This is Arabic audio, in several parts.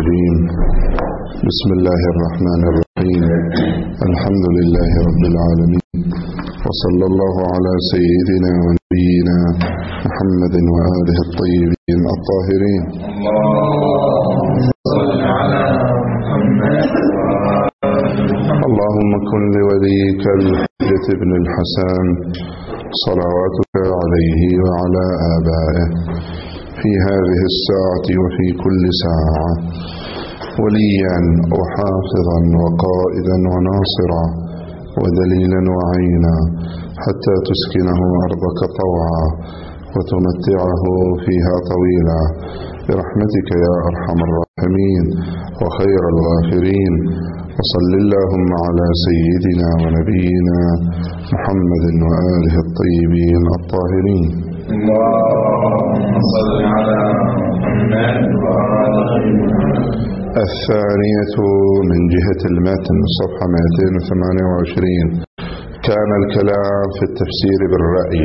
الرجيم. بسم الله الرحمن الرحيم. الحمد لله رب العالمين، وصلى الله على سيدنا ونبينا محمد وآله الطيبين الطاهرين. اللهم كن لوليك الحجة بن الحسن صلواتك عليه وعلى آبائه في هذه الساعة وفي كل ساعة وليا وحافظا وقائدا وناصرا ودليلا وعينا، حتى تسكنه أرضك طوعا وتمتعه فيها طويلا، برحمتك يا أرحم الراحمين وخير الغافرين. وصل اللهم على سيدنا ونبينا محمد وآله الطيبين الطاهرين. اللهم صل على محمد وآله الثانية من جهة المتن، صفحة 228. كان الكلام في التفسير بالرأي،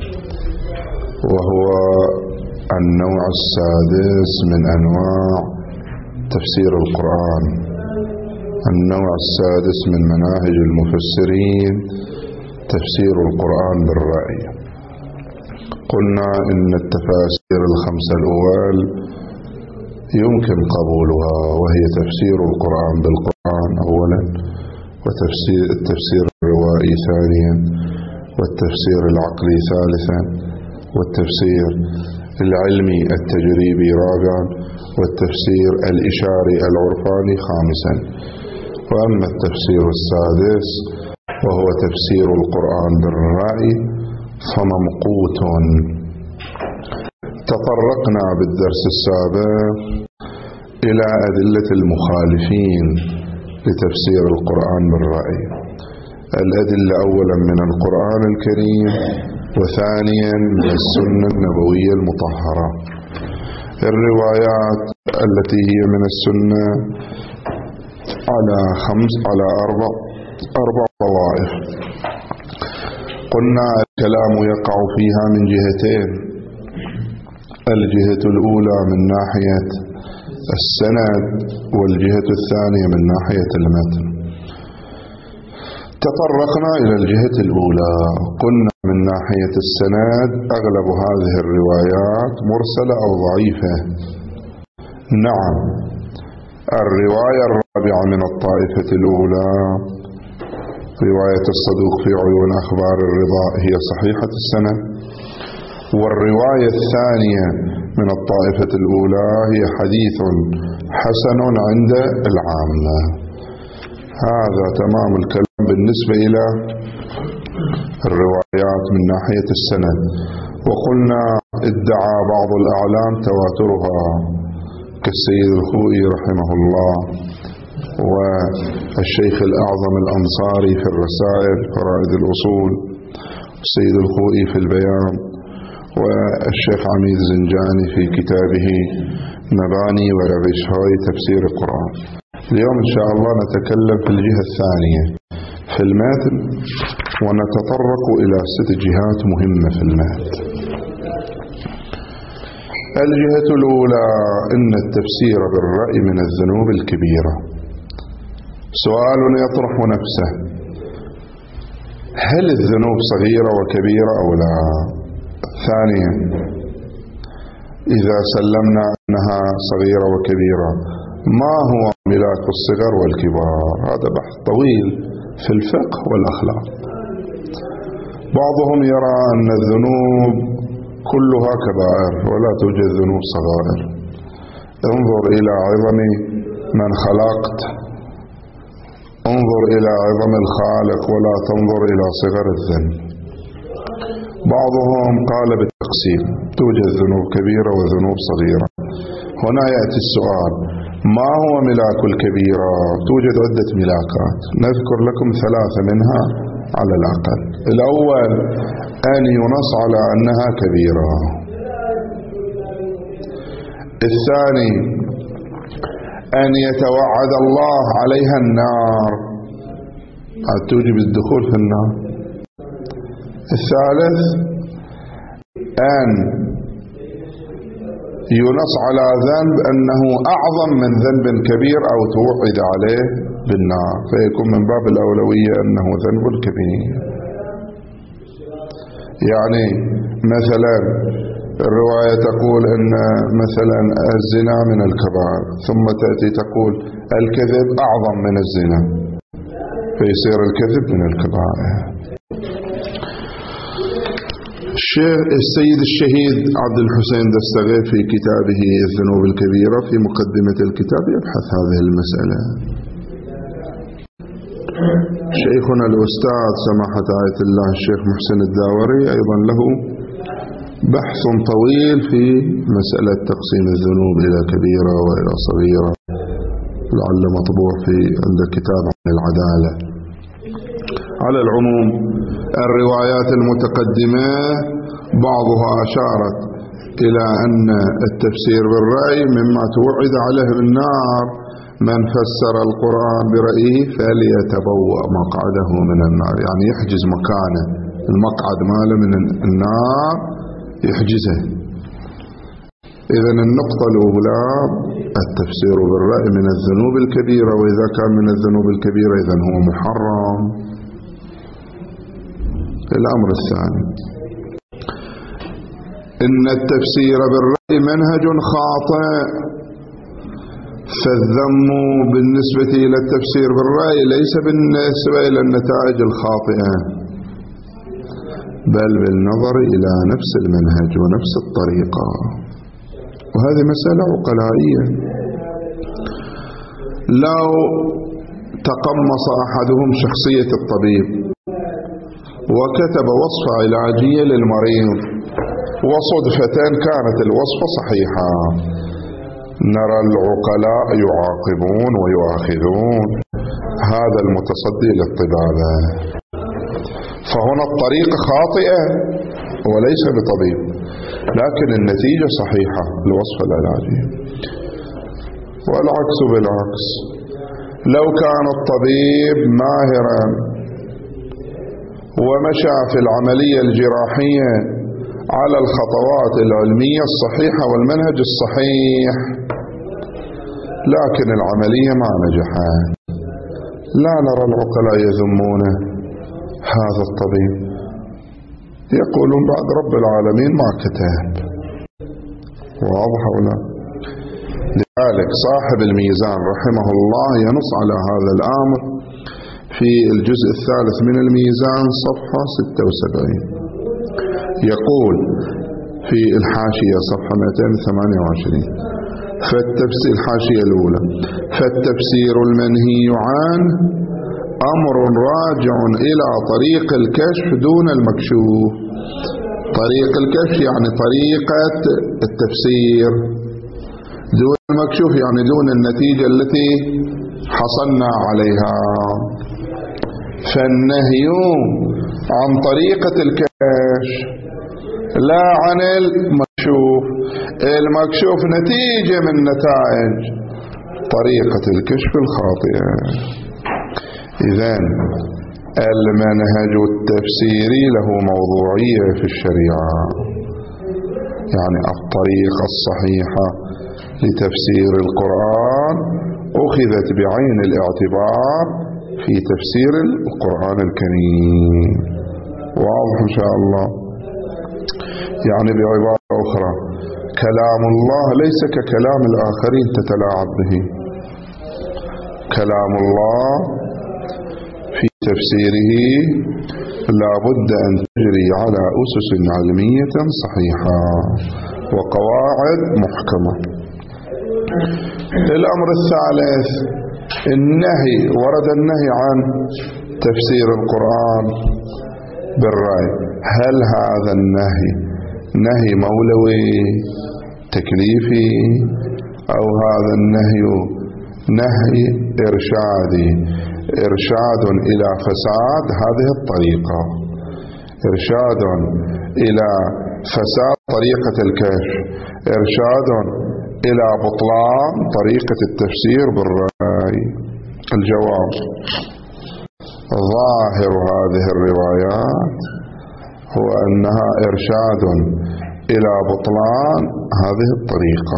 وهو النوع السادس من أنواع تفسير القرآن، النوع السادس من مناهج المفسرين تفسير القرآن بالرأي. قلنا إن التفاسير الخمسة الأول يمكن قبولها، وهي تفسير القرآن بالقرآن أولا، والتفسير الروائي ثانيا، والتفسير العقلي ثالثا، والتفسير العلمي التجريبي رابعا، والتفسير الإشاري العرفاني خامسا. وأما التفسير السادس وهو تفسير القرآن بالرأي فممقوت. تطرقنا بالدرس السابق إلى أدلة المخالفين لتفسير القرآن بالرأي، الأدلة أولا من القرآن الكريم، وثانيا من السنة النبوية المطهرة. الروايات التي هي من السنة على أربع طوائف. قلنا الكلام يقع فيها من جهتين: الجهة الأولى من ناحية السند، والجهة الثانية من ناحية المتن. تطرقنا إلى الجهة الأولى، قلنا من ناحية السند أغلب هذه الروايات مرسلة أو ضعيفة. نعم، الرواية الرابعة من الطائفة الأولى رواية الصدوق في عيون أخبار الرضا هي صحيحة السند، والرواية الثانية من الطائفة الأولى هي حديث حسن عند العامة. هذا تمام الكلام بالنسبة إلى الروايات من ناحية السند. وقلنا ادعى بعض الأعلام تواترها كالسيد الخوئي رحمه الله، والشيخ الأعظم الأنصاري في الرسائل فرائد الأصول، والسيد الخوئي في البيان، والشيخ عميد زنجاني في كتابه مباني وروش هاي تفسير القرآن. اليوم إن شاء الله نتكلم في الجهة الثانية في المتن، ونتطرق إلى 6 جهات مهمة في المتن. الجهة الأولى: إن التفسير بالرأي من الذنوب الكبيرة. سؤال يطرح نفسه: هل الذنوب صغيرة وكبيرة أو لا؟ ثانيا، إذا سلمنا أنها صغيرة وكبيرة، ما هو ملاك الصغر والكبار؟ هذا بحث طويل في الفقه والأخلاق. بعضهم يرى أن الذنوب كلها كبائر ولا توجد ذنوب صغائر. انظر إلى عظم من خلقت، انظر إلى عظم الخالق ولا تنظر إلى صغر الذنب. بعضهم قال بالتقسيم: توجد ذنوب كبيرة وذنوب صغيرة. هنا يأتي السؤال: ما هو ملاك الكبيرة؟ توجد عدة ملاكات، نذكر لكم 3 منها على الأقل. الأول: أن ينص على أنها كبيرة. الثاني: أن يتوعد الله عليها النار، توجب الدخول في النار. الثالث: أن ينص على ذنب أنه أعظم من ذنب كبير أو توعد عليه بالنار، فيكون من باب الأولوية أنه ذنب كبير. يعني مثلا الرواية تقول أن مثلا الزنا من الكبائر، ثم تأتي تقول الكذب أعظم من الزنا، فيصير الكذب من الكبائر. السيد الشهيد عبد الحسين دستغي في كتابه الذنوب الكبيرة في مقدمة الكتاب يبحث هذه المسألة. شيخنا الأستاذ سماحة آية الله الشيخ محسن الداوري أيضا له بحث طويل في مسألة تقسيم الذنوب إلى كبيرة وإلى صغيرة، لعل مطبوع في عند كتاب عن العدالة. على العموم الروايات المتقدمة بعضها أشارت إلى أن التفسير بالرأي مما توعد عليه بالنار، من فسر القرآن برأيه فليتبوأ مقعده من النار، يعني يحجز مكانه، المقعد ماله من النار يحجزه. إذن النقطة الأولى التفسير بالرأي من الذنوب الكبيرة، وإذا كان من الذنوب الكبيرة إذن هو محرم. الأمر الثاني إن التفسير بالرأي منهج خاطئ، فالذم بالنسبة إلى التفسير بالرأي ليس بالنسبة إلى النتائج الخاطئة، بل بالنظر إلى نفس المنهج ونفس الطريقة، وهذه مسألة عقلائية. لو تقمص أحدهم شخصية الطبيب وكتب وصفة علاجية للمريض وصدفة كانت الوصفة صحيحة، نرى العقلاء يعاقبون ويؤاخذون هذا المتصدي للطبابة، فهنا الطريقة خاطئة وليس بطبيب، لكن النتيجة صحيحة الوصفة العلاجية. والعكس بالعكس، لو كان الطبيب ماهرا ومشى في العملية الجراحية على الخطوات العلمية الصحيحة والمنهج الصحيح، لكن العملية ما نجحت، لا نرى العقلاء يذمونه هذا الطبيب، يقولون بعد رب العالمين ما كتب. واضح ولا؟ لذلك صاحب الميزان رحمه الله ينص على هذا الأمر في الجزء الثالث من الميزان صفحة 76، يقول في الحاشية صفحة 228: فالتفسير الحاشية الأولى: فالتفسير المنهي عنه أمر راجع إلى طريق الكشف دون المكشوف. طريق الكشف يعني طريقة التفسير، دون المكشوف يعني دون النتيجة التي حصلنا عليها. فالنهي عن طريقة الكشف لا عن المكشوف، المكشوف نتيجة من نتائج طريقة الكشف الخاطئة. إذن المنهج التفسيري له موضوعية في الشريعة، يعني الطريقة الصحيحة لتفسير القرآن أخذت بعين الاعتبار في تفسير القرآن الكريم. واضح إن شاء الله؟ يعني بعبارة أخرى، كلام الله ليس ككلام الآخرين تتلاعب به، كلام الله في تفسيره لا بد أن تجري على أسس علمية صحيحة وقواعد محكمة. الأمر الثالث النهي، ورد النهي عن تفسير القرآن بالرأي، هل هذا النهي نهي مولوي تكليفي أو هذا النهي نهي إرشادي، إرشاد إلى فساد هذه الطريقة، إرشاد إلى فساد طريقة الكشف، إرشاد إلى بطلان طريقة التفسير بالرأي. الجواب: ظاهر هذه الروايات هو أنها إرشاد إلى بطلان هذه الطريقة.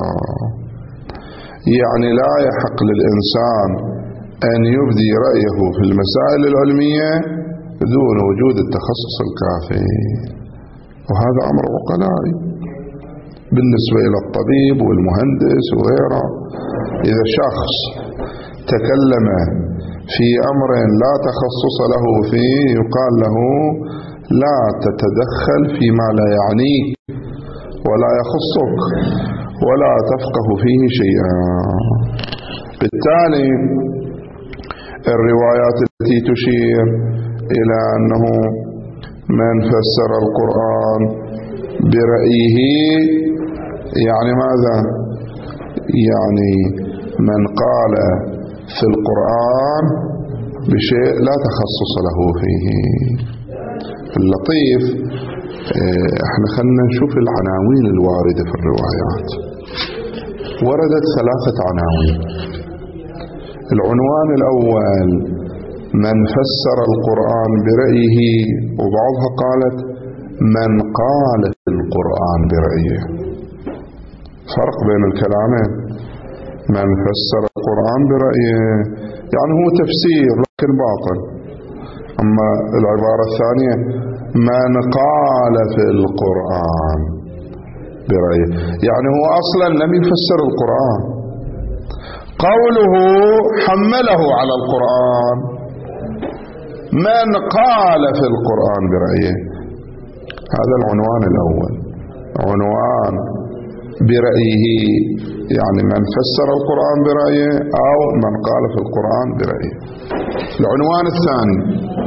يعني لا يحق للإنسان أن يبدي رأيه في المسائل العلمية دون وجود التخصص الكافي، وهذا أمر عقلائي بالنسبة إلى الطبيب والمهندس وغيره. إذا شخص تكلم في أمر لا تخصص له فيه يقال له لا تتدخل فيما لا يعنيك ولا يخصك ولا تفقه فيه شيئا. بالتالي الروايات التي تشير إلى أنه من فسر القرآن برأيه يعني ماذا؟ يعني من قال في القرآن بشيء لا تخصص له فيه. اللطيف احنا خلنا نشوف العناوين الواردة في الروايات. وردت 3 عناوين. العنوان الأول من فسر القرآن برأيه، وبعضها قالت من قال في القرآن برأيه. فرق بين الكلامين. من فسر القرآن برأيه يعني هو تفسير لكن باطل. أما العبارة الثانية من قال في القرآن برأيه يعني هو أصلا لم يفسر القرآن، قوله حمله على القرآن. من قال في القرآن برأيه، هذا العنوان الأول. عنوان برأيه يعني من فسر القرآن برأيه أو من قال في القرآن برأيه. العنوان الثاني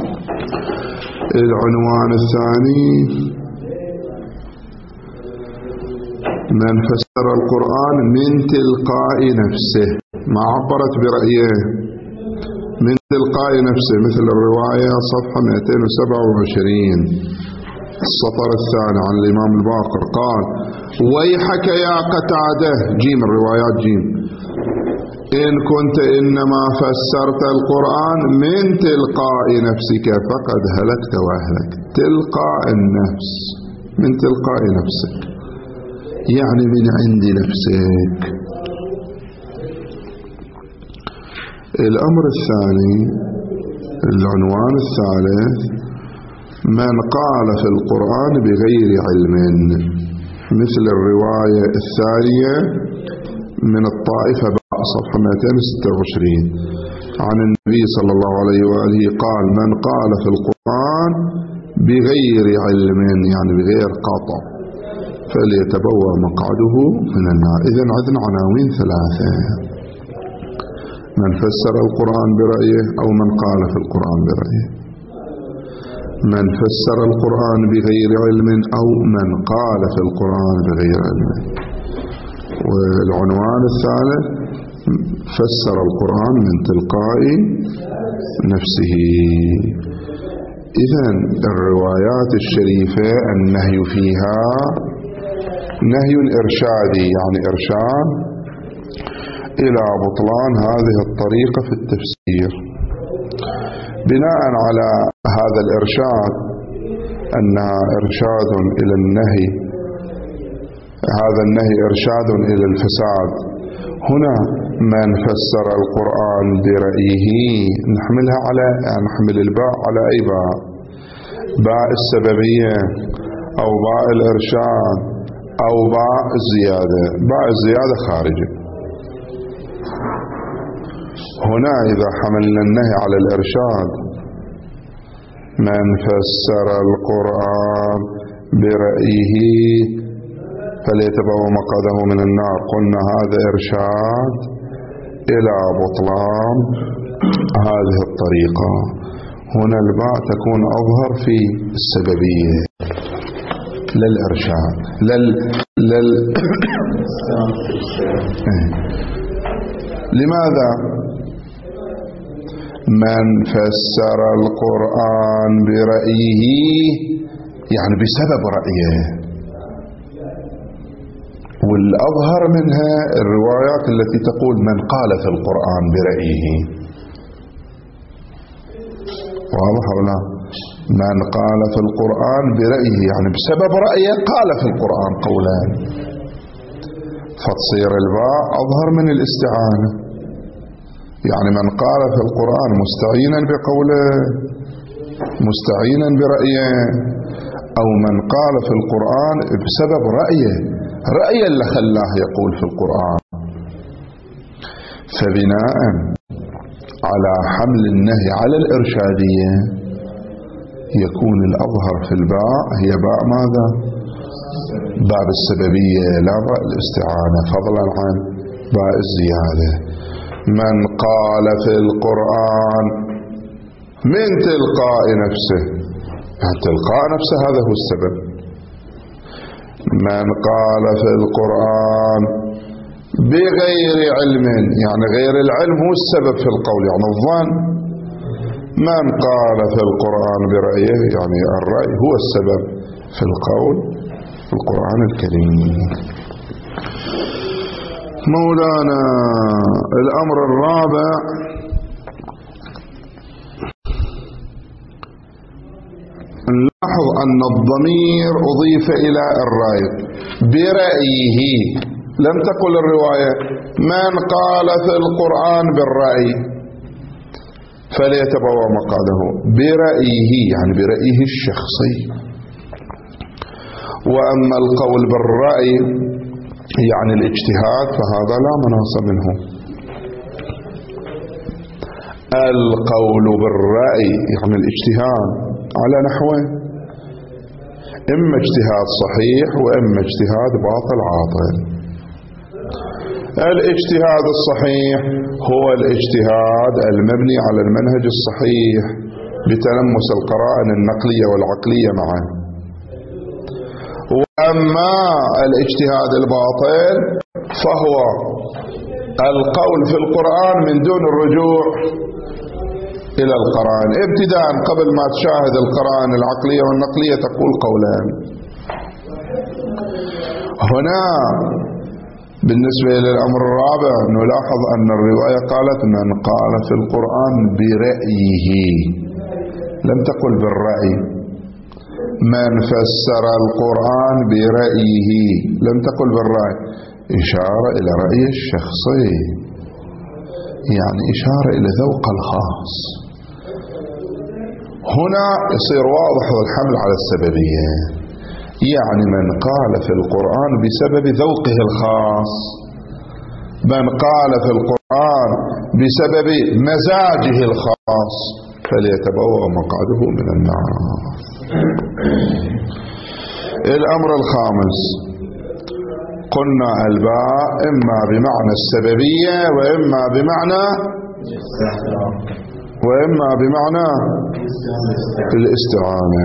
من فسر القرآن من تلقاء نفسه، ما عبرت برأيه، من تلقاء نفسه، مثل الرواية صفحة 227 السطر الثاني عن الإمام الباقر قال ويحك يا قتادة، جيم الروايات جيم، إن كنت إنما فسرت القرآن من تلقاء نفسك فقد هلكت وأهلك. تلقاء النفس، من تلقاء نفسك يعني من عند نفسك. الأمر الثاني، العنوان الثالث، من قال في القرآن بغير علم، مثل الرواية الثانية من الطائفة صفحة 226 عن النبي صلى الله عليه وآله قال من قال في القرآن بغير علم يعني بغير قطع فليتبوأ مقعده من النار. إذن عندنا عناوين 3: من فسر القرآن برأيه أو من قال في القرآن برأيه، من فسر القرآن بغير علم أو من قال في القرآن بغير علم. والعنوان الثالث فسر القرآن من تلقاء نفسه. إذن الروايات الشريفة النهي فيها نهي إرشادي، يعني إرشاد إلى بطلان هذه الطريقة في التفسير. بناء على هذا الإرشاد أنها إرشاد إلى النهي، هذا النهي إرشاد إلى الفساد. هنا من فسر القرآن برأيه نحملها على، نحمل الباء على أي باء؟ باء السببية أو باء الإرشاد أو باء الزيادة. باء الزيادة خارجة. هنا إذا حملنا النهي على الإرشاد من فسر القرآن برأيه فليتبوأ مقعده من النار، قلنا هذا إرشاد إلى بطلان هذه الطريقة. هنا الباء تكون أظهر في السببية للإرشاد لماذا؟ من فسر القرآن برأيه يعني بسبب رأيه، والأظهر منها الروايات التي تقول من قال في القرآن برأيه. واضح ولا؟ من قال في القرآن برأيه يعني بسبب رأيه قال في القرآن قولان، فتصير الباء أظهر من الاستعانة. يعني من قال في القرآن مستعينا بقوله مستعينا برأيه، أو من قال في القرآن بسبب رأيه اللي خلاه يقول في القرآن. فبناء على حمل النهي على الإرشادية يكون الأظهر في الباء هي باء ماذا؟ باب السببية لا باء الاستعانة، فضلا عن باء الزيادة. من قال في القرآن من تلقاء نفسه، تلقاء نفسه هذا هو السبب. من قال في القرآن بغير علم، يعني غير العلم هو السبب في القول، يعني الظن. من قال في القرآن برأيه يعني الرأي هو السبب في القول في القرآن الكريم. مولانا الأمر الرابع نلاحظ أن الضمير أضيف إلى الرأي برأيه، لم تقل الرواية من قال في القرآن بالرأي فليتبوأ مقعده برأيه، يعني برأيه الشخصي. وأما القول بالرأي يعني الاجتهاد فهذا لا مناص منه. القول بالرأي يعني الاجتهاد على نحوه، إما اجتهاد صحيح وإما اجتهاد باطل عاطل. الاجتهاد الصحيح هو الاجتهاد المبني على المنهج الصحيح بتلمس القرائن النقلية والعقلية معا. وأما الاجتهاد الباطل فهو القول في القرآن من دون الرجوع إلى القرائن، ابتداء قبل ما تشاهد القرائن العقلية والنقلية تقول قولان. هنا بالنسبة للأمر الرابع نلاحظ أن الرواية قالت من قال في القرآن برأيه، لم تقل بالرأي. من فسر القرآن برأيه لم تقل بالرأي، إشارة إلى رأي الشخصي، يعني إشارة إلى ذوق الخاص. هنا يصير واضح الحمل على السببية، يعني من قال في القرآن بسبب ذوقه الخاص، من قال في القرآن بسبب مزاجه الخاص فليتبوأ مقعده من النار. الأمر الخامس قلنا الباء إما بمعنى السببية وإما بمعنى الاستعانة.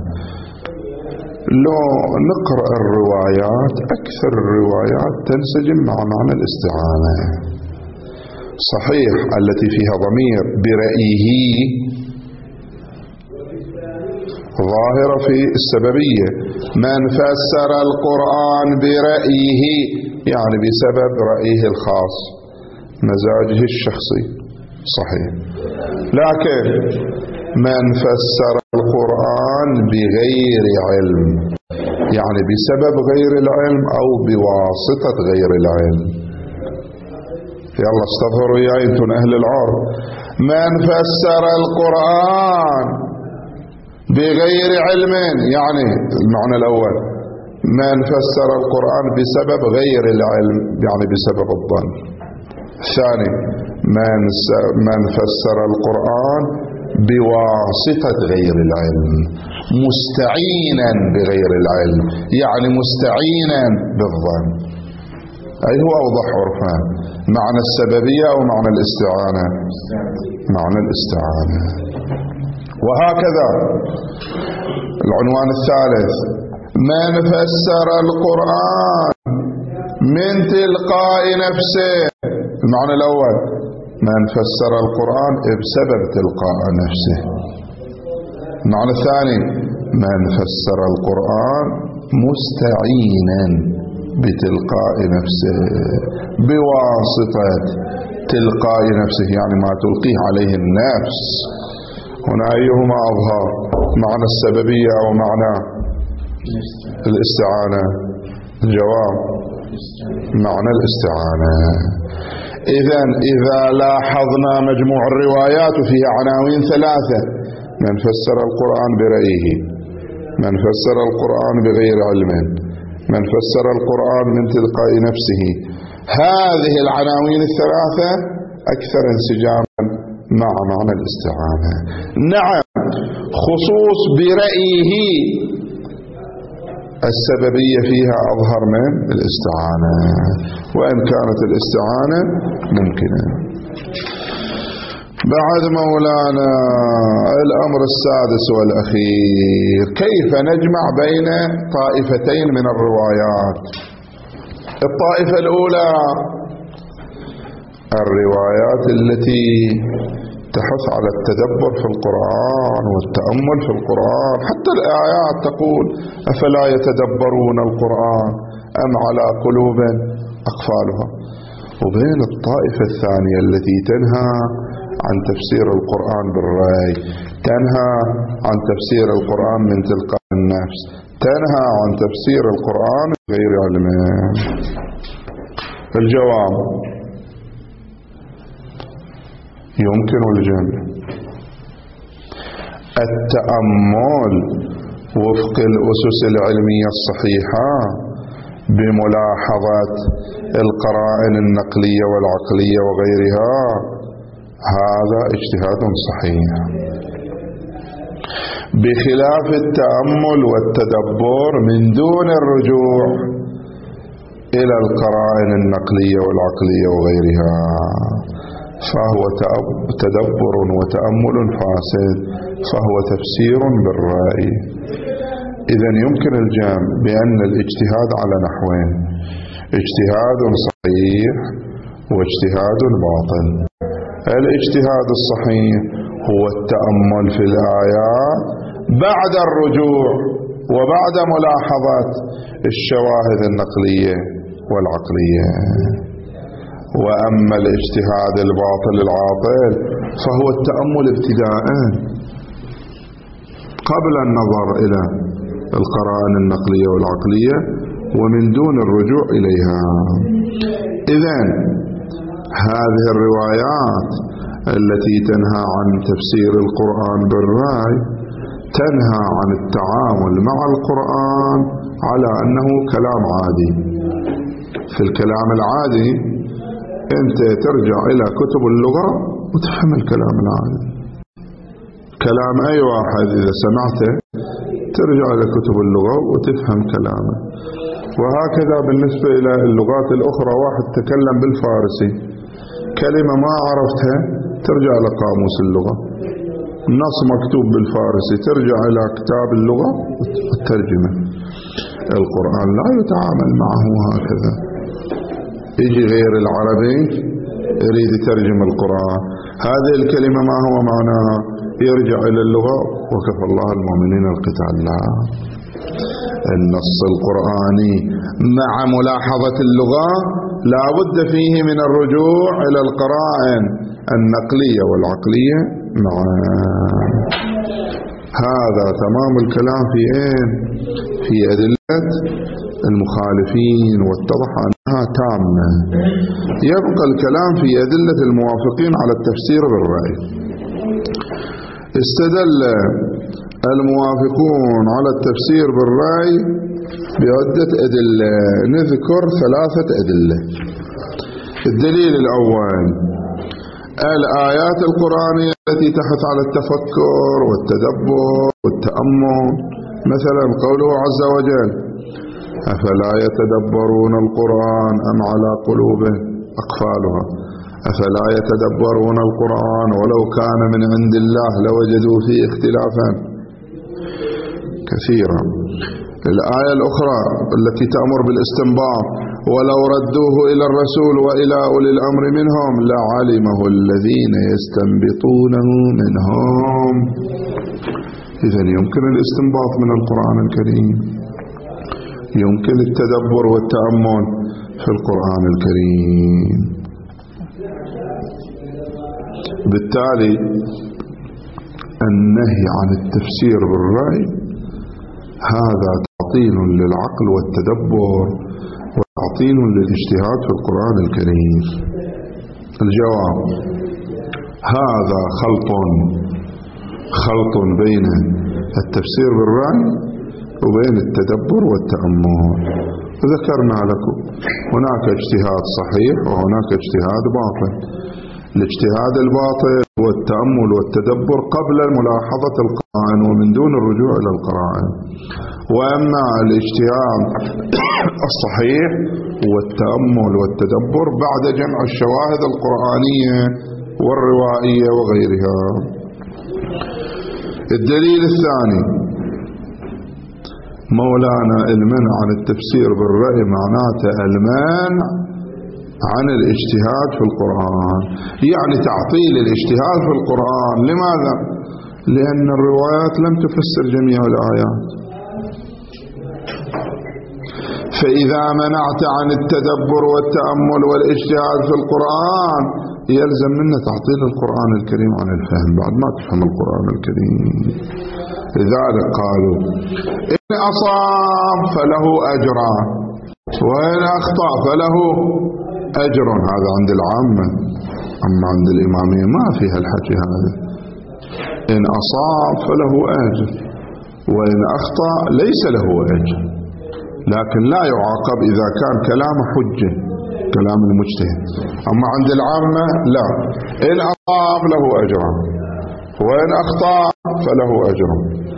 لو نقرأ الروايات أكثر الروايات تنسجم مع معنى الاستعانة. صحيح التي فيها ضمير برأيه ظاهرة في السببية، من فسر القرآن برأيه يعني بسبب رأيه الخاص مزاجه الشخصي صحيح. لكن من فسر القرآن بغير علم يعني بسبب غير العلم أو بواسطة غير العلم. يلا استغفروا يا أنتم أهل العرب. من فسر القرآن بغير علم يعني المعنى الأول، من فسر القرآن بسبب غير العلم يعني بسبب الظن. الثاني من فسر القرآن بواسطة غير العلم مستعينا بغير العلم يعني مستعينا بالظن. أي هو أوضح عرفا معنى السببية أو معنى الاستعانة؟ معنى الاستعانة. وهكذا العنوان الثالث من فسر القرآن من تلقاء نفسه. المعنى الأول من فسر القرآن بسبب تلقاء نفسه. المعنى الثاني من فسر القرآن مستعينا بتلقاء نفسه بواسطة تلقاء نفسه يعني ما تلقيه عليه النفس هنا أيهما أظهر، معنى السببية أو معنى الاستعانة؟ الجواب معنى الاستعانة. إذا لاحظنا مجموع الروايات وفيها عناوين ثلاثة: من فسر القرآن برأيه، من فسر القرآن بغير علم، من فسر القرآن من تلقاء نفسه. هذه العناوين الثلاثة أكثر انسجاما مع معنى الاستعانة. نعم، خصوص برأيه السببية فيها أظهر من الاستعانة، وإن كانت الاستعانة ممكنة. بعد مولانا الأمر السادس والأخير: كيف نجمع بين طائفتين من الروايات؟ الطائفة الأولى الروايات التي تحث على التدبر في القرآن والتأمل في القرآن، حتى الآيات تقول: أفلا يتدبرون القرآن أم على قلوب أقفالها. وبين الطائفة الثانية التي تنهى عن تفسير القرآن بالرأي، تنهى عن تفسير القرآن من تلقاء النفس، تنهى عن تفسير القرآن غير علم. الجواب: يمكن الجمع. التأمل وفق الأسس العلمية الصحيحة بملاحظة القرائن النقلية والعقلية وغيرها، هذا اجتهاد صحيح، بخلاف التأمل والتدبر من دون الرجوع إلى القرائن النقلية والعقلية وغيرها، فهو تدبر وتأمل فاسد، فهو تفسير بالرأي. إذن يمكن الجمع بأن الاجتهاد على نحوين: اجتهاد صحيح واجتهاد باطل. الاجتهاد الصحيح هو التأمل في الآيات بعد الرجوع وبعد ملاحظة الشواهد النقلية والعقلية. وأما الاجتهاد الباطل العاطل فهو التأمل ابتداء قبل النظر إلى القرائن النقلية والعقلية ومن دون الرجوع إليها. إذن هذه الروايات التي تنهى عن تفسير القرآن بالرأي تنهى عن التعامل مع القرآن على أنه كلام عادي. في الكلام العادي أنت ترجع إلى كتب اللغة وتفهم الكلام العادي. كلام أي واحد إذا سمعته ترجع إلى كتب اللغة وتفهم كلامه. وهكذا بالنسبة إلى اللغات الأخرى، واحد تكلم بالفارسي، كلمة ما عرفتها ترجع إلى قاموس اللغة، نص مكتوب بالفارسي ترجع إلى كتاب اللغة والترجمة. القرآن لا يتعامل معه هكذا. يجي غير العربي يريد يترجم القرآن، هذه الكلمة ما هو معناها، يرجع إلى اللغة وكفى الله المؤمنين القتال. لا، النص القرآني مع ملاحظة اللغة لا بد فيه من الرجوع إلى القرائن النقلية والعقلية معا. هذا تمام الكلام في في أدلة المخالفين، واتضح أنها تامة. يبقى الكلام في أدلة الموافقين على التفسير بالرأي. استدل الموافقون على التفسير بالرأي بعدة أدلة، نذكر 3 أدلة. الدليل الأول: الآيات القرآنية التي تحث على التفكر والتدبر والتأمل، مثلا قوله عز وجل: أفلا يتدبرون القرآن أم على قلوب أقفالها. أفلا يتدبرون القرآن ولو كان من عند الله لوجدوا فيه اختلافا كثيرا. الآية الأخرى التي تأمر بالاستنباط: ولو ردوه إلى الرسول وإلى أولي الأمر منهم لعلمه الذين يستنبطونه منهم. إذن يمكن الاستنباط من القرآن الكريم، يمكن التدبر والتأمل في القرآن الكريم. بالتالي النهي عن التفسير بالرأي هذا تعطيل للعقل والتدبر وتعطيل للاجتهاد في القرآن الكريم. الجواب: هذا خلط بين التفسير بالرأي وبين التدبر والتأمل. وذكرنا لكم هناك اجتهاد صحيح وهناك اجتهاد باطل. الاجتهاد الباطل هو التأمل والتدبر قبل ملاحظة القرائن ومن دون الرجوع إلى القرائن، وأما الاجتهاد الصحيح هو التأمل والتدبر بعد جمع الشواهد القرآنية والروائية وغيرها. الدليل الثاني: مولانا المنع عن التفسير بالرأي معناته المنع عن الاجتهاد في القرآن، يعني تعطيل الاجتهاد في القرآن. لماذا؟ لأن الروايات لم تفسر جميع الآيات. فإذا منعت عن التدبر والتأمل والاجتهاد في القرآن يلزم منا تعطيل القرآن الكريم عن الفهم، بعد ما تفهم القرآن الكريم. لذلك قالوا إن أصاب فله أجران وإن أخطأ فله أجر. هذا عند العامة، أما عند الإمامية ما فيها الحكي هذا. إن أصاب فله أجر وإن أخطأ ليس له أجر، لكن لا يعاقب إذا كان كلام حجة، كلام المجتهد. أما عند العامة لا، إن أصاب له أجران وإن أخطأ فله أجر.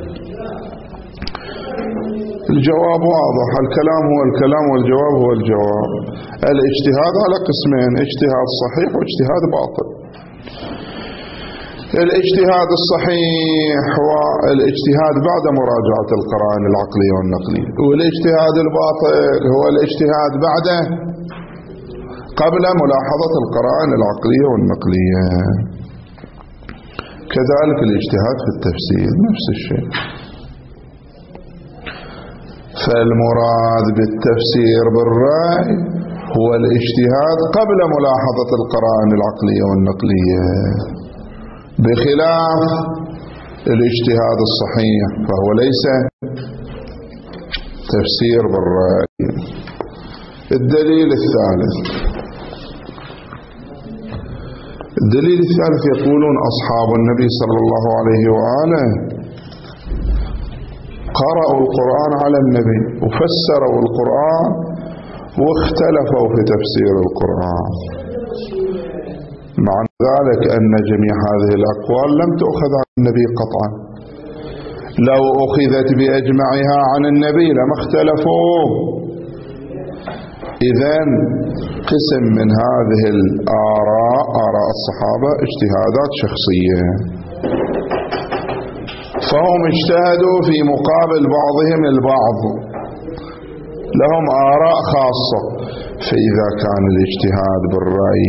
الجواب واضح، الكلام هو الكلام والجواب هو الجواب. الاجتهاد على قسمين: اجتهاد صحيح واجتهاد باطل. الاجتهاد الصحيح هو الاجتهاد بعد مراجعة القرائن العقلية والنقلية، والاجتهاد الباطل هو الاجتهاد قبل ملاحظة القرائن العقلية والنقلية. كذلك الاجتهاد في التفسير نفس الشيء. فالمراد بالتفسير بالرأي هو الاجتهاد قبل ملاحظة القرائن العقلية والنقلية، بخلاف الاجتهاد الصحيح فهو ليس تفسير بالرأي. الدليل الثالث يقولون أصحاب النبي صلى الله عليه وآله قرأوا القرآن على النبي وفسروا القرآن واختلفوا في تفسير القرآن، مع ذلك أن جميع هذه الأقوال لم تؤخذ عن النبي قطعا. لو أخذت بأجمعها عن النبي لما اختلفوا. إذن قسم من هذه الآراء، آراء الصحابة، اجتهادات شخصية، فهم اجتهدوا في مقابل بعضهم البعض، لهم آراء خاصة. فإذا كان الاجتهاد بالرأي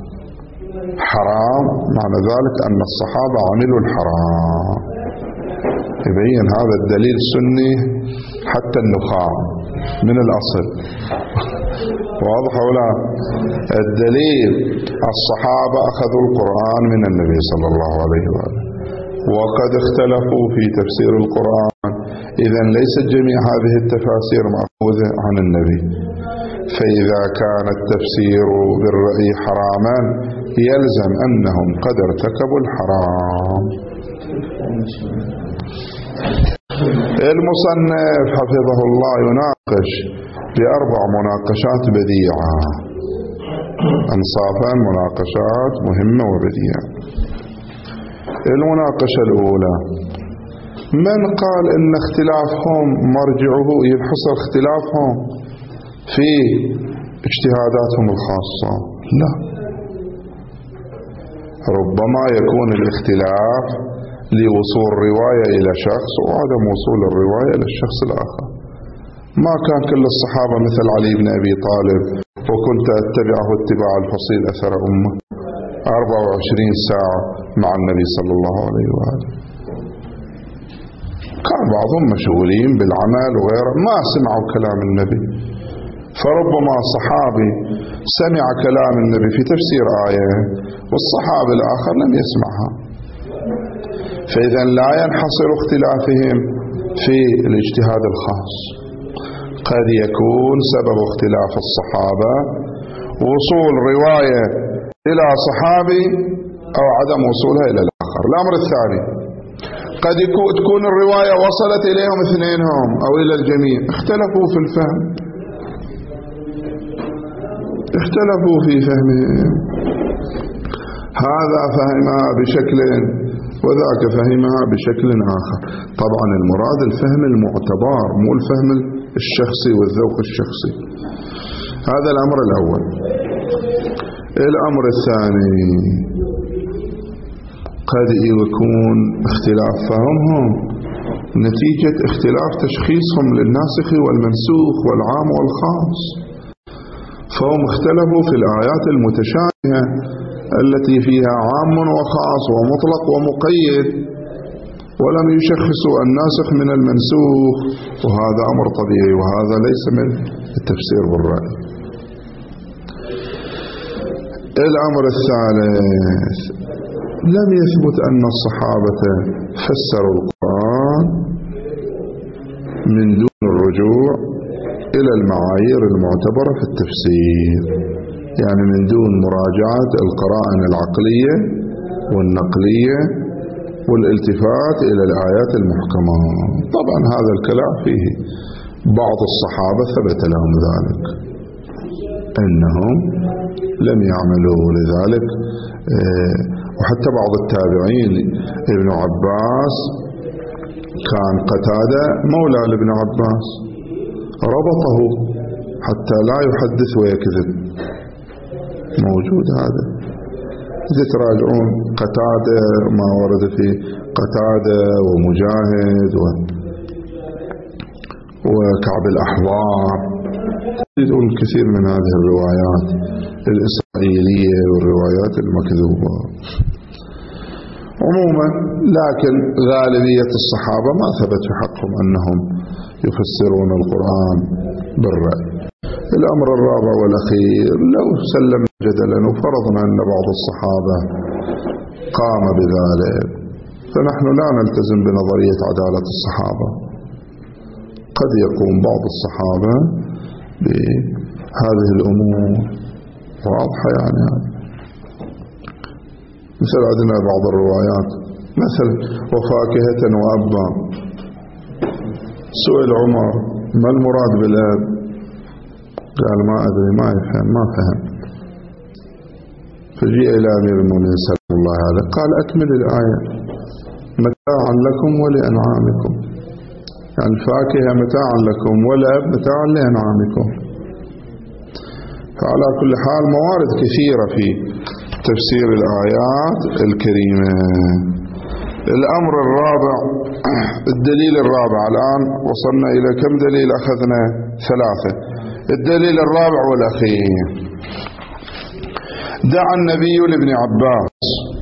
حرام معنى ذلك أن الصحابة عملوا الحرام. يبين هذا الدليل سني حتى النخاع من الأصل. واضح ولا؟ الدليل الصحابة أخذوا القرآن من النبي صلى الله عليه وآله وقد اختلفوا في تفسير القرآن، إذن ليست جميع هذه التفاسير مأخوذة عن النبي. فإذا كان التفسير بالرأي حراما يلزم أنهم قد ارتكبوا الحرام. المصنف حفظه الله يناقش ب4 مناقشات بديعة، أنصافا مناقشات مهمة وبديعة. المناقشة الأولى: من قال إن اختلافهم مرجعه ينحصر اختلافهم في اجتهاداتهم الخاصة؟ لا، ربما يكون الاختلاف لوصول رواية إلى شخص وعدم وصول الرواية إلى الشخص الآخر. ما كان كل الصحابة مثل علي بن أبي طالب وكنت أتبعه اتباع الفصيل أثر أمه 24 ساعة مع النبي صلى الله عليه وآله. كان بعضهم مشغولين بالعمل وغيره ما سمعوا كلام النبي، فربما صحابي سمع كلام النبي في تفسير آية والصحابي الآخر لم يسمعها. فإذا لا ينحصر اختلافهم في الاجتهاد الخاص، قد يكون سبب اختلاف الصحابة وصول رواية إلى صحابي أو عدم وصولها إلى الآخر. الأمر الثاني، قد تكون الرواية وصلت إليهم اثنينهم أو إلى الجميع، اختلفوا في الفهم، اختلفوا في فهمهم، هذا فهمها بشكل وذاك فهمها بشكل آخر. طبعا المراد الفهم المعتبر، مو الفهم الشخصي والذوق الشخصي. هذا الأمر الأول. الأمر الثاني، قد يكون اختلاف فهمهم نتيجة اختلاف تشخيصهم للناسخ والمنسوخ والعام والخاص، فهم اختلفوا في الآيات المتشابهة التي فيها عام وخاص ومطلق ومقيد، ولم يشخصوا الناسخ من المنسوخ، وهذا أمر طبيعي، وهذا ليس من التفسير بالرأي. الأمر الثالث، لم يثبت أن الصحابة فسروا القرآن من دون الرجوع إلى المعايير المعتبرة في التفسير، يعني من دون مراجعة القرائن العقلية والنقلية والالتفات إلى الآيات المحكمة. طبعا هذا الكلام فيه بعض الصحابة ثبت لهم ذلك أنهم لم يعملوا لذلك، وحتى بعض التابعين، ابن عباس كان قتادة مولى لابن عباس ربطه حتى لا يحدث ويكذب، موجود هذا. إذا تراجعون قتادة ما ورد في قتادة ومجاهد وكعب الأحبار، تجدون كثير من هذه الروايات الإسرائيلية والروايات المكذوبة عموما. لكن غالبية الصحابة ما ثبت في حقهم أنهم يفسرون القرآن بالرأي. الأمر الرابع والأخير، لو سلمنا جدلا وفرضنا أن بعض الصحابة قام بذلك، فنحن لا نلتزم بنظرية عدالة الصحابة. قد يقوم بعض الصحابة بهذه الأمور واضحة، يعني مثل عندنا بعض الروايات، مثل وفاكهة وأبا، سئل عمر ما المراد بالأب؟ قال ما أدري، ما يفهم، ما فهم. فجيء إلى أمير المؤمنين سلام الله عليه قال أكمل الآية، متاعا لكم ولأنعامكم، يعني الفاكهة متاعا لكم والأب متاعا لأنعامكم. فعلى كل حال موارد كثيرة في تفسير الآيات الكريمة. الأمر الرابع، الدليل الرابع، الآن وصلنا إلى كم دليل أخذنا؟ 3. الدليل الرابع والأخير، دعا النبي لابن عباس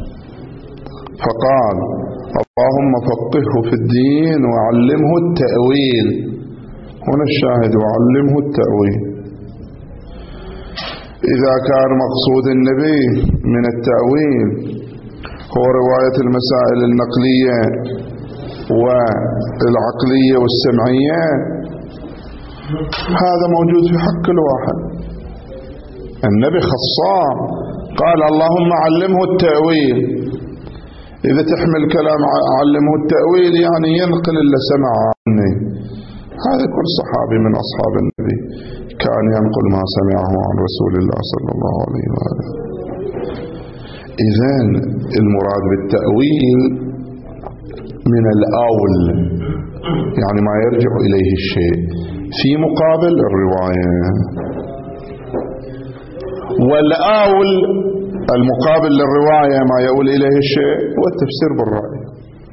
فقال اللهم فقهه في الدين وعلمه التأويل. هنا الشاهد وعلمه التأويل. إذا كان مقصود النبي من التأويل هو رواية المسائل النقلية والعقلية والسمعية، هذا موجود في حق الواحد. النبي خصام قال اللهم علمه التأويل. إذا تحمل كلام علمه التأويل يعني ينقل اللي سمع عني. هذا كل صحابي من أصحاب النبي كان ينقل ما سمعه عن رسول الله صلى الله عليه وآله. إذن المراد بالتأويل من الأول، يعني ما يرجع إليه الشيء في مقابل الرواية، والأول المقابل للرواية ما يؤول إليه الشيء هو التفسير بالرأي.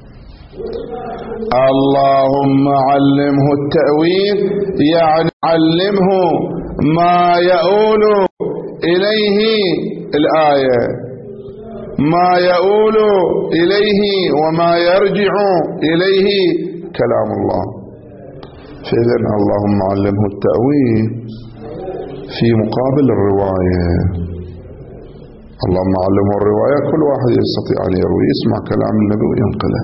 اللهم علمه التأويل يعني علمه ما يؤول إليه الآية، ما يؤول إليه وما يرجع إليه كلام الله. فإذن اللهم علمه التأويل في مقابل الرواية. اللهم علمه الرواية، كل واحد يستطيع أن يروي، يسمع كلام النبي وينقله.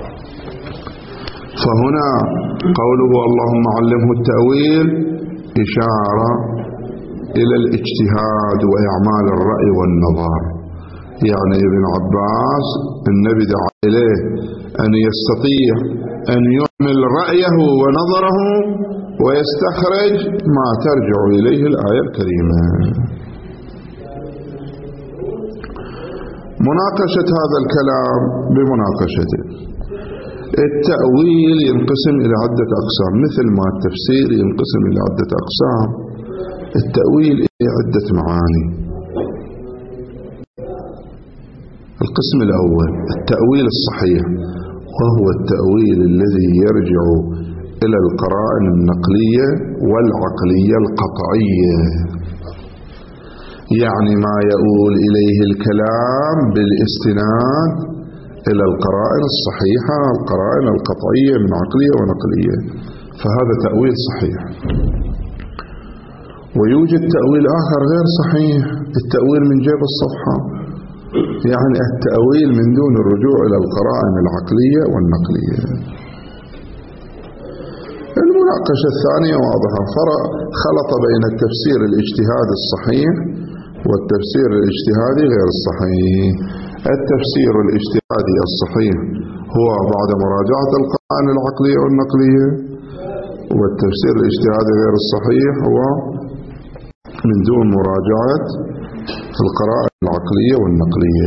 فهنا قوله اللهم علمه التأويل إشارة إلى الاجتهاد وإعمال الرأي والنظر. يعني ابن عباس النبي دعا إليه أن يستطيع أن يعمل رأيه ونظره ويستخرج ما ترجع إليه الآية الكريمة. مناقشة هذا الكلام بمناقشته. التأويل ينقسم إلى عدة أقسام، مثل ما التفسير ينقسم إلى عدة أقسام، التأويل إلى عدة معاني. القسم الأول التأويل الصحيح، وهو التأويل الذي يرجع إلى القرائن النقلية والعقلية القطعية، يعني ما يؤول إليه الكلام بالاستناد إلى القرائن الصحيحة، القرائن القطعية من عقلية ونقلية، فهذا تأويل صحيح. ويوجد تأويل آخر غير صحيح، التأويل من جيب الصفحة، يعني التأويل من دون الرجوع إلى القرائن العقلية والنقلية. المناقشة الثانية واضحة، خلط بين التفسير الاجتهادي الصحيح والتفسير الاجتهادي غير الصحيح. التفسير الاجتهادي الصحيح هو بعد مراجعة القرائن العقلية والنقلية، والتفسير الاجتهادي غير الصحيح هو من دون مراجعة القرائن العقلية والنقلية.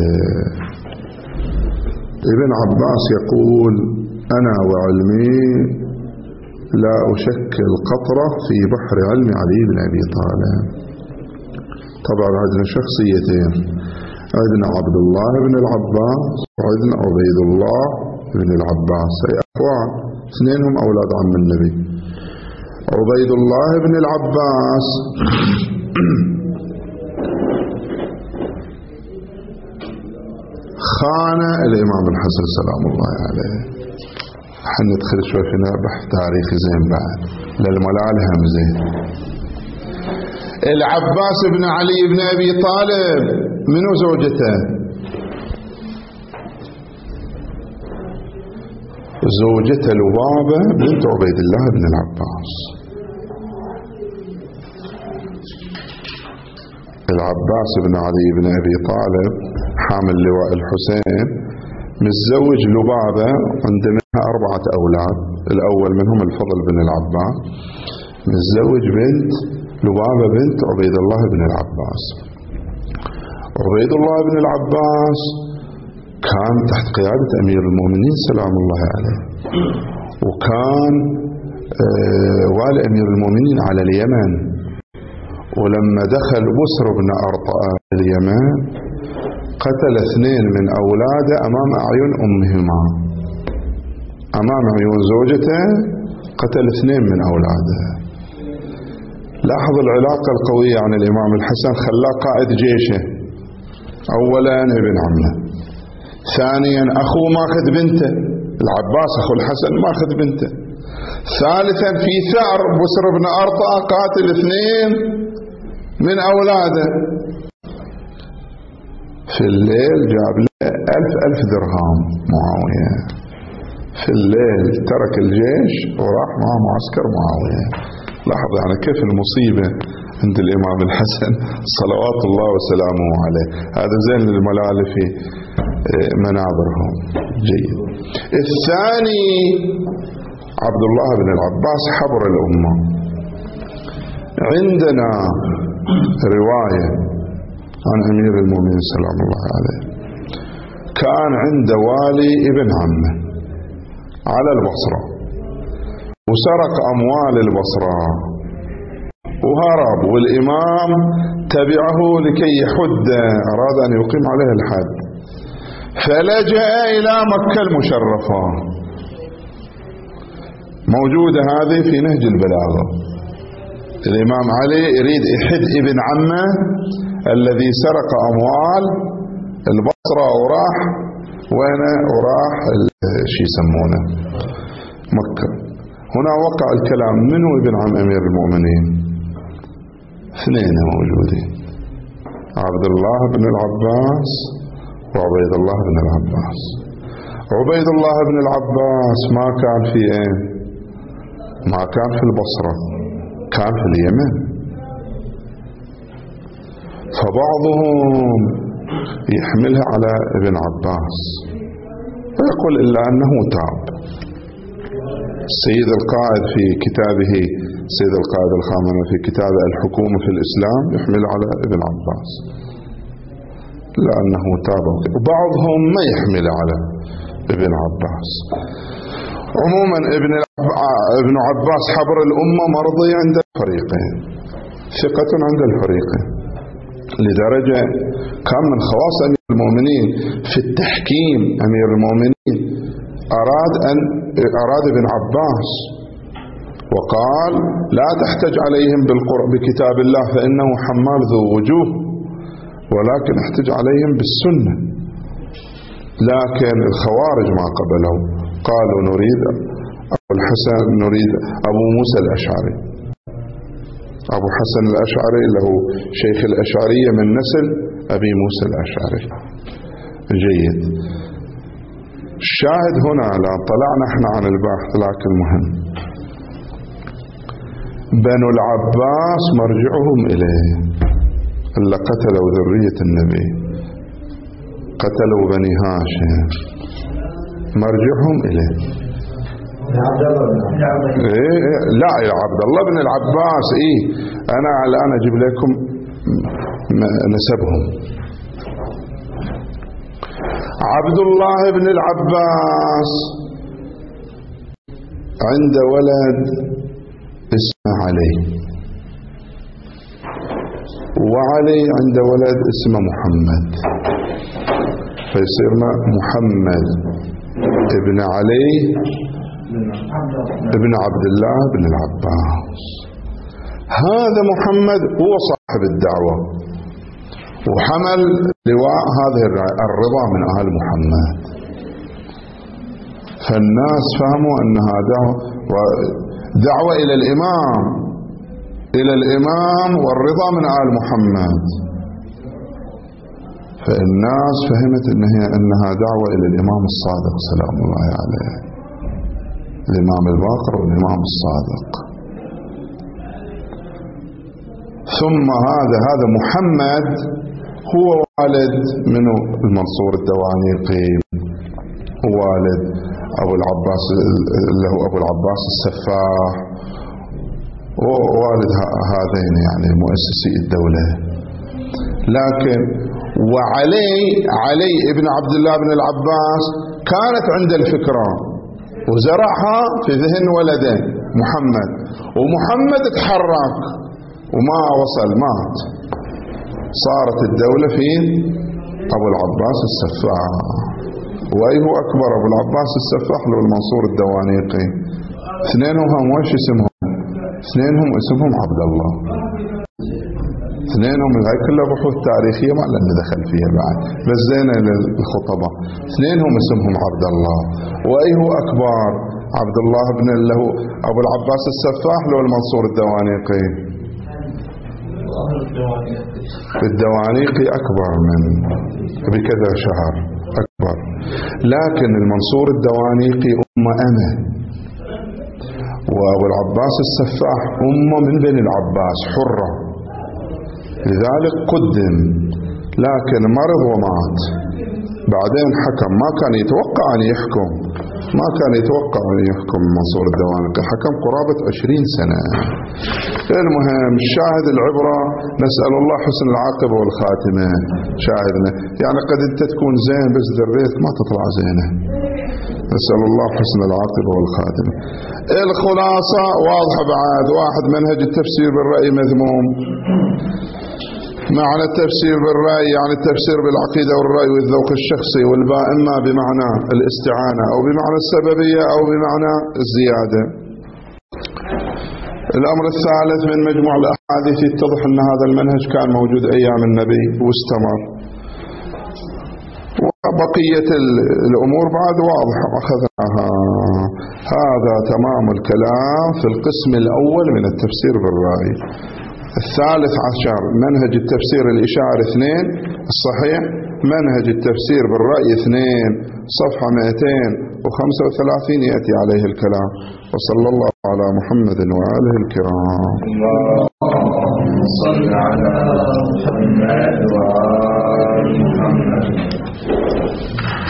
ابن عباس يقول أنا وعلمي لا أشكل قطرة في بحر علم علي بن أبي طالب. طبعا عندنا شخصيتين، عندنا عبد الله بن العباس وعندنا عبيد الله بن العباس، أي أخوان، اثنينهم أولاد عم النبي. عبيد الله بن العباس خان الإمام الحسن سلام الله عليه. حندخل شوي في بحث تاريخي زين بعد للملال هم زين. العباس بن علي بن أبي طالب منو زوجته؟ زوجته لبابة بنت عبيد الله بن العباس. العباس بن علي بن أبي طالب حامل لواء الحسين متزوج لبابة، عند منها 4 أولاد، الأول منهم الفضل بن العباس، متزوج بنت لبابة بنت عبيد الله بن العباس. عبيد الله بن العباس كان تحت قيادة أمير المؤمنين سلام الله عليه، وكان والي أمير المؤمنين على اليمن. ولما دخل بسر بن أرطاء اليمن قتل 2 من أولاده أمام أعين أمهما، أمام عيون زوجته قتل 2 من أولاده. لاحظ العلاقة القوية عن الإمام الحسن، خلاه قائد جيشه. أولا ابن عمه، ثانيا أخوه ماخذ بنته، العباس أخو الحسن ماخذ بنته، ثالثا في ثأر بسر بن أرطاء قاتل 2 من أولاده. في الليل جاب له 1000 درهم معاوية، في الليل ترك الجيش وراح مع معسكر معاوية. لاحظ يعني كيف المصيبة عند الإمام الحسن صلوات الله وسلامه عليه. هذا زين للملال في منابرهم. جيد. الثاني عبد الله بن العباس حبر الأمة. عندنا رواية عن أمير المؤمنين سلام الله عليه، كان عند والي ابن عمه على البصرة وسرق أموال البصرة وهرب، والإمام تبعه لكي يحد، أراد أن يقيم عليه الحد، فلجأ إلى مكة المشرفة. موجودة هذه في نهج البلاغة. الإمام علي يريد يحد ابن عمه الذي سرق أموال البصرة وراح وين؟ وراح شي يسمونه مكة. هنا وقع الكلام، منو ابن عم أمير المؤمنين؟ 2 موجودين، عبد الله بن العباس وعبيد الله بن العباس. عبيد الله بن العباس ما كان في ما كان في البصرة، كان في اليمن. فبعضهم يحملها على ابن عباس ويقول إلا أنه تاب. السيد القائد في كتابه، السيد القائد الخامنئي في كتابه الحكومة في الإسلام يحمل على ابن عباس لأنه تاب، وبعضهم ما يحمل على ابن عباس. عموما ابن عباس حبر الأمة مرضي عند الفريقين، ثقة عند الفريقين، لدرجة كان من خواص أمير المؤمنين في التحكيم. أمير المؤمنين أراد ابن عباس وقال لا تحتج عليهم بكتاب الله فإنه حمال ذو وجوه، ولكن احتج عليهم بالسنة. لكن الخوارج ما قبلوا، قالوا نريد أبو الحسن، نريد أبو موسى الأشعري. أبو حسن الأشعري له شيخ الأشعرية من نسل أبي موسى الأشعري. جيد. الشاهد هنا، لا طلعنا احنا عن البحث لكن مهم، بنو العباس مرجعهم إليه، إلا قتلوا ذرية النبي، قتلوا بني هاشم، مرجعهم إليه. لا يا عبد الله بن العباس. أنا الآن أجيب لكم نسبهم. عبد الله بن العباس عند ولد اسمه علي، وعلي عند ولد اسمه محمد، فيصيرنا محمد ابن علي ابن عبد الله بن العباس. هذا محمد هو صاحب الدعوة وحمل لواء هذه الرضا من آل محمد، فالناس فهموا أنها دعوة إلى الإمام والرضا من آل محمد، فالناس فهمت أنها دعوة إلى الإمام الصادق سلام الله عليه، الإمام الباقر والإمام الصادق. ثم هذا محمد هو والد منه المنصور الدوانيقي، والد أبو العباس له أبو العباس السفاح، ووالد هذين يعني مؤسسي الدولة. لكن علي ابن عبد الله بن العباس كانت عند الفكرة وزرعها في ذهن ولده محمد، ومحمد تحرك وما وصل، مات، صارت الدولة في أبو العباس السفاح. وأي هو أكبر، أبو العباس السفاح لو المنصور الدوانيقي، اثنينهم وش اسمهم؟ اثنينهم اسمهم عبد الله، اثنينهم هاي كلها بحوث تاريخية ما لنا دخل فيها بعد، بس زينة للخطبة. اثنينهم اسمهم عبد الله. وأي هو أكبر، عبد الله بن له أبو العباس السفاح لو المنصور الدوانيقي؟ الدوانيقي أكبر من بكذا شهر أكبر، لكن المنصور الدوانيقي أمه، وأبو العباس السفاح أمه من بني العباس حرة، لذلك قدم، لكن مرض ومات. بعدين حكم، ما كان يتوقع أن يحكم، منصور الدوانيقي، حكم قرابة 20 سنة. المهم الشاهد العبرة، نسأل الله حسن العاقبة والخاتمة. شاهدنا يعني قد انت تكون زين بس ذريتك ما تطلع زينة، نسأل الله حسن العاقبة والخاتمة. الخلاصة واضحة بعد. واحد، منهج التفسير بالرأي مذموم. معنى التفسير بالرأي يعني التفسير بالعقيدة والرأي والذوق الشخصي، والباء إما بمعنى الاستعانة أو بمعنى السببية أو بمعنى الزيادة. الأمر الثالث، من مجموع الأحاديث يتضح أن هذا المنهج كان موجود أيام النبي واستمر، وبقية الأمور بعد واضحة أخذناها. هذا تمام الكلام في القسم الأول من التفسير بالرأي. الثالث عشر منهج التفسير الإشاعر 2 الصحيح، منهج التفسير بالرأي 2 صفحة 235 يأتي عليه الكلام. وصلى الله على محمد وآله الكرام. اللهم صل على محمد وآل محمد.